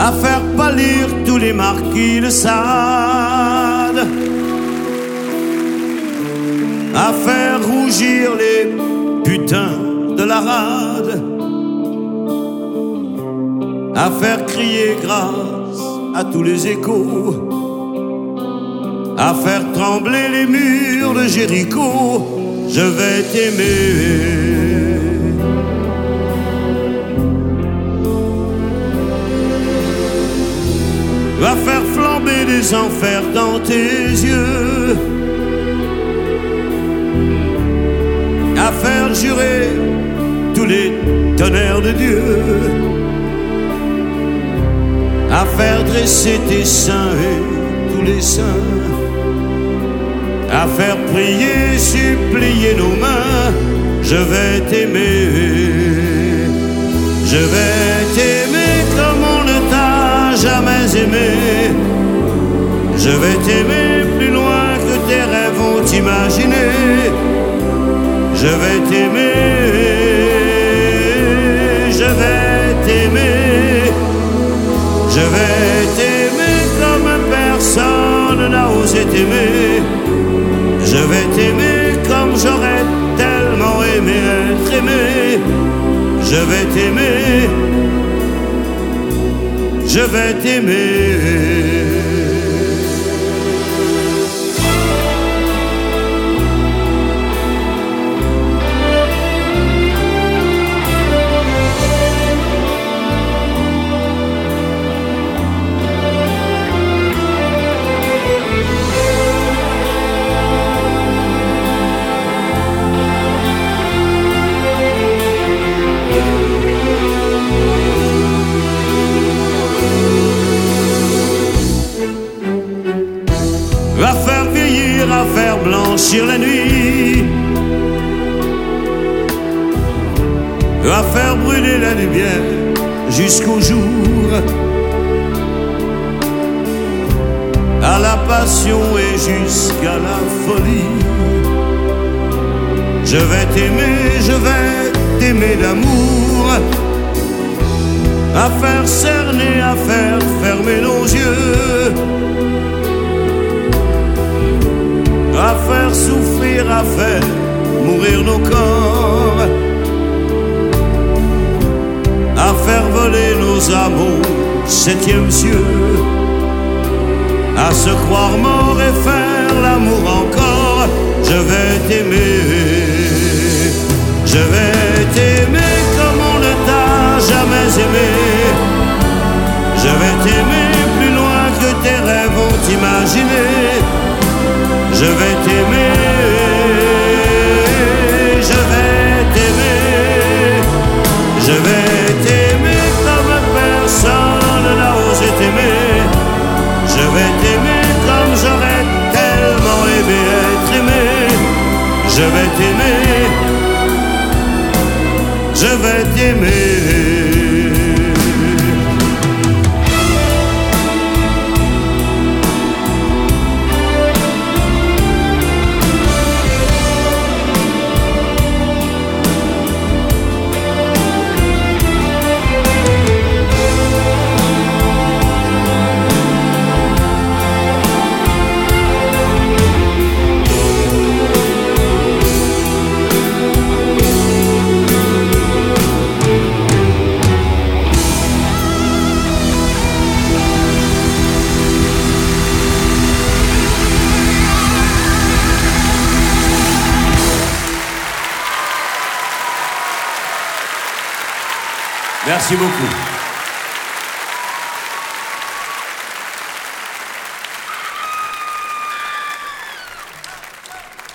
à faire pâlir tous les marquis de Sade, à faire rougir les putains de la rade, à faire crier grâce à tous les échos, à faire trembler les murs de Jéricho. Je vais t'aimer. Va faire flamber des enfers dans tes yeux, à faire jurer tous les tonnerres de Dieu, à faire dresser tes seins et tous les saints, à faire prier, supplier nos mains. Je vais t'aimer, je vais t'aimer comme on ne t'a jamais aimé. Je vais t'aimer plus loin que tes rêves ont imaginé. Je vais t'aimer, je vais t'aimer, je vais t'aimer comme personne n'a osé t'aimer. Je vais t'aimer comme j'aurais tellement aimé être aimé. Je vais t'aimer, je vais t'aimer. À faire vieillir, à faire blanchir la nuit, à faire brûler la lumière jusqu'au jour, à la passion et jusqu'à la folie. Je vais t'aimer, je vais t'aimer d'amour, à faire cerner, à faire fermer nos yeux, à faire souffrir, à faire mourir nos corps, à faire voler nos amours, septième cieux, à se croire mort et faire l'amour encore. Je vais t'aimer, je vais t'aimer comme on ne t'a jamais aimé. Je vais t'aimer plus loin que tes rêves ont imaginé. Je vais t'aimer, je vais t'aimer, je vais t'aimer comme personne n'a osé t'aimer. Je vais t'aimer comme j'aurais tellement aimé être aimé. Je vais t'aimer, je vais t'aimer. Merci beaucoup.